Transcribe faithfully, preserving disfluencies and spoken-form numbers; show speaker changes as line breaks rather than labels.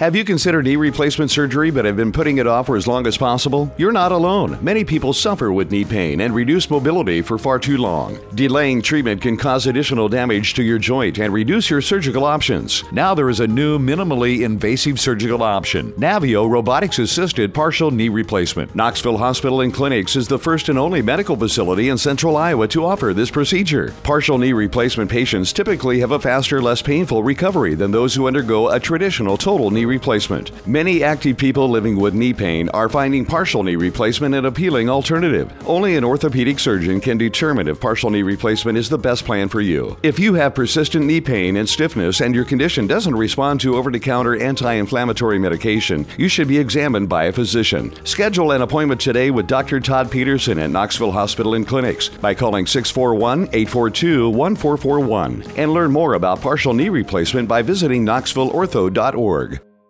Have you considered knee replacement surgery but have been putting it off for as long as possible? You're not alone. Many people suffer with knee pain and reduced mobility for far too long. Delaying treatment can cause additional damage to your joint and reduce your surgical options. Now there is a new minimally invasive surgical option, Navio robotics-assisted partial knee replacement. Knoxville Hospital and Clinics is the first and only medical facility in central Iowa to offer this procedure. Partial knee replacement patients typically have a faster, less painful recovery than those who undergo a traditional total knee replacement. Many active people living with knee pain are finding partial knee replacement an appealing alternative. Only an orthopedic surgeon can determine if partial knee replacement is the best plan for you. If you have persistent knee pain and stiffness and your condition doesn't respond to over-the-counter anti-inflammatory medication, you should be examined by a physician. Schedule an appointment today with Doctor Todd Peterson at Knoxville Hospital and Clinics by calling six four one, eight four two, one four four one and learn more about partial knee replacement by visiting knoxville ortho dot org.